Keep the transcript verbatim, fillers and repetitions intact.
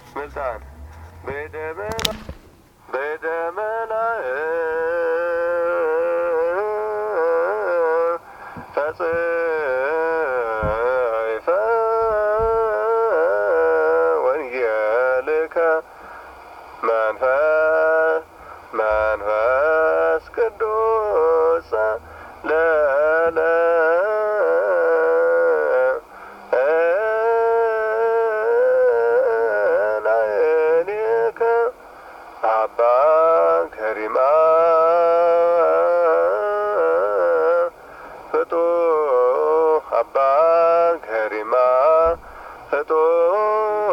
ምልጣን በደመና በደመና ተጽፈ ወንጌልከ መንፈስ መንፈስ ቅዱስ ለለ ላእሌከ አባ ከሪማ ፍጡር አባ ከሪማ ፍጡር